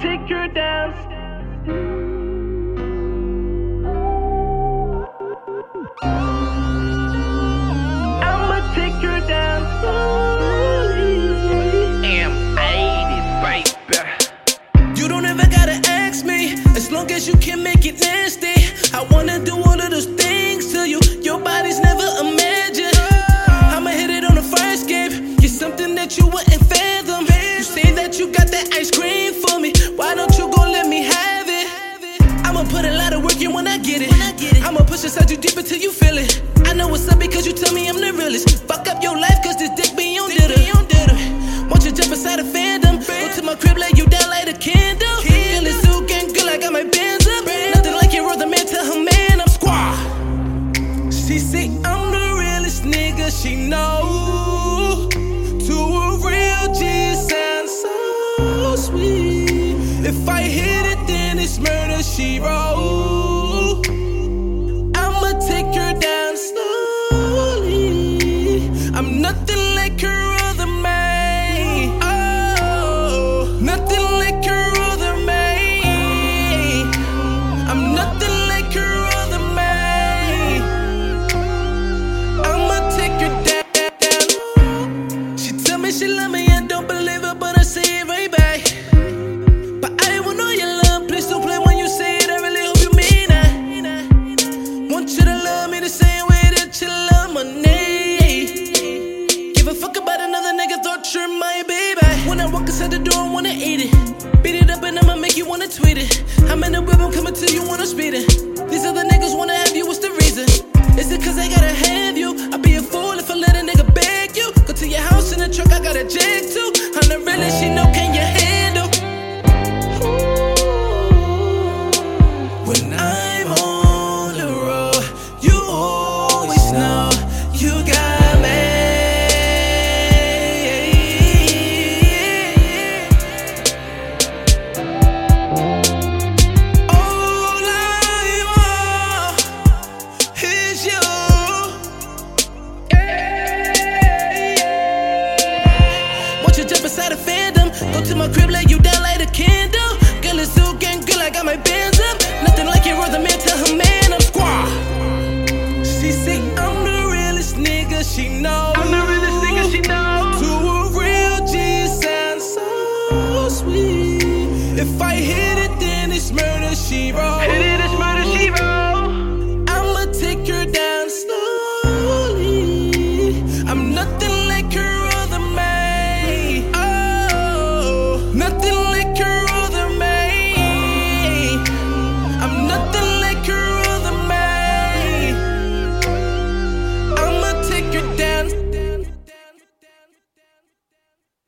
take her down. I'ma take her down slowly. M80, baby. You don't ever gotta ask me, as long as you can make it nasty. I wanna do all of those things to you, your body's never imagined. I'ma hit it on the first game, get something that you wouldn't fathom. You say that you got that ice cream for me, why don't you gon' let me have it? I'ma put a lot of work in when I get it. I'ma push inside you deep until you feel it. I know what's up because you tell me I'm the realest. Fuck up your life cause this dick be on ditter. Won't you jump inside a fandom? Go to my crib, lay you down like a candle. Girl, it's so gang good, I got my bands up. Nothing like your other man, tell her man I'm squaw. She say I'm the realest nigga she know. To a real G, it sounds so sweet. If I hit it, then it's murder she wrote. I'ma take her down slowly. I'm nothing like her other man. Oh, nothing like her other man. I'm nothing like her other man. I'ma take her down. She tell me she love me, I don't believe her, but I say it right back. But I won't know your love, please don't play when you say it, I really hope you mean it. Want you to love me the same way that you love my name. Give a fuck about another nigga, thought you're my baby. When I walk inside the door, I wanna eat it. Beat it up and I'ma make you wanna tweet it. I'm in the whip, I'm coming to you, wanna speed it. These other niggas wanna have you, what's the reason? Is it cause I gotta have you? I'd be a fool if I let a nigga beg you. Go to your house in the truck, I got a jag too. I'm the realest, she know, can you handle? When I'm on the road, you always know you got me. All I want is you. Won't you jump inside a fandom? Go to my crib, lay you down like a candle. Girl, it's so gang good, I got my bands up. Nothing like your other man, tell